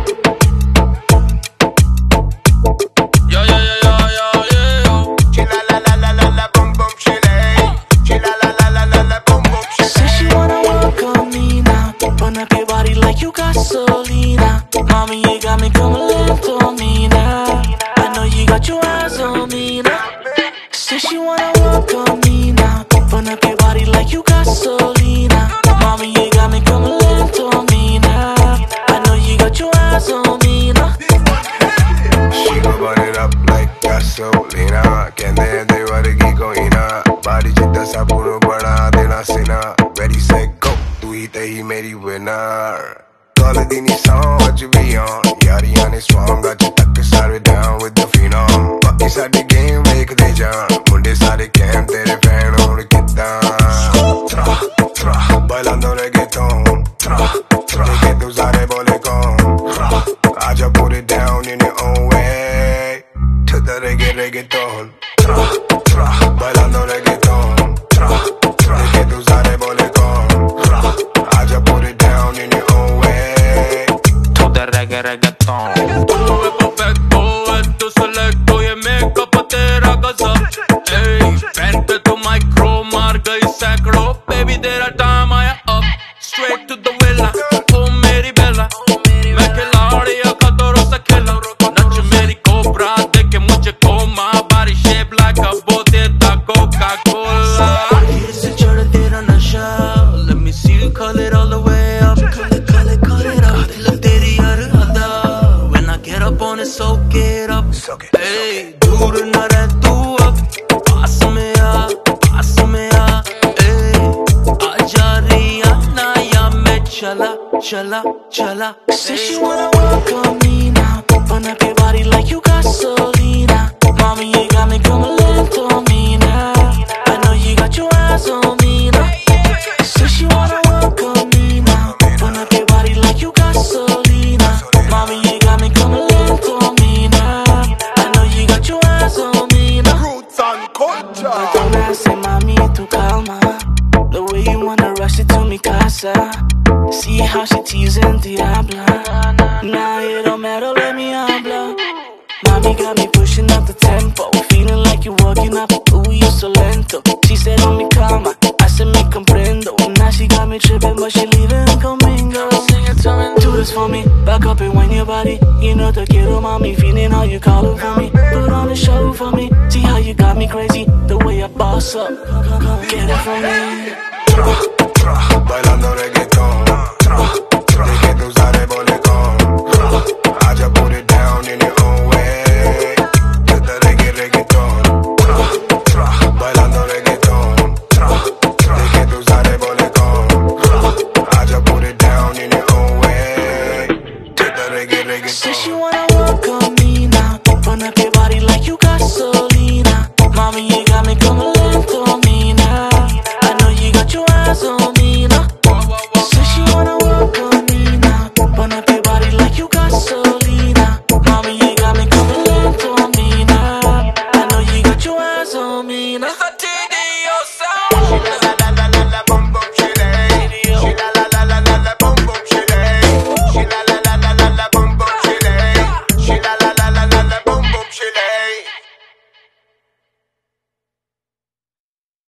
Gasolina, mommy, you got me coming lento on me now. I know you got your eyes on me now. Say she wanna walk on me now. Burn up your body like you gasolina. Mommy, you got me coming lento on me now. I know you got your eyes on me now. She gon' burn it up like gasolina. Kende de vargi koina. Body jitta sa puro bana dena sina. Ready set go, tu hi te hi meri winner. All the Dini song, what you be on? Yari on is strong, got you tuck it down with the phenom. Bucky side the game, make the jump. Munde side camp, tere fan on the get down. Tra, tra, bailando reggaeton. Tra, tra, que tu sare bole con. I just put it down in your own way. To the reggaeton. Tra, tra, bailando reggaeton. Tra, tra, que tu sare bole con. I just put it down in your own way. Reggaeton. Tú lo ves perfecto, esto selecto y en mi capa te ragazza. Ey, vente tu micro, marga y sacro. Baby, there time I up, straight to the villa. Oh, meri bella, मैं खिलाड़ी खतरों से खेला. नच मेरी कोबरा देखे मुझे कोमा. Body shape like a bote da Coca-Cola. ये से चढ़ तेरा नशा. Let me see you call it all the way up. Call it up. दिल तेरी हर अदा. When I get up on it, soak it up. Hey, दूर न रह तू अब. पास में आ. Hey, आजा रियाना या मैं चला. Say she wanna walk on me now. Burn up your body like you gasolina. Mommy, you got me coming lento on me now. I know you got your eyes on me now. Say she wanna walk on me now. Burn up your body like you gasolina. Mommy, you got me coming lento on me now. I know you got your eyes on me now. Roots and culture. Don't ask, say, mami, tu calma. The way you wanna rush it to mi casa. See how she teasing Diabla. Now it don't matter, let me habla. Mommy got me pushing up the tempo. Feeling like you're working up, ooh, you so lento. She said, on me calma, I said, me comprendo. Now she got me tripping, but she leaving conmigo. Sing it to me, do this for me. Back up and wind your body. You know the kiddo, mommy, feeling how you calling for me. Put on a show for me. See how you got me crazy, the way I boss up. Get it from me. Tra, tra, bailando reggaeton.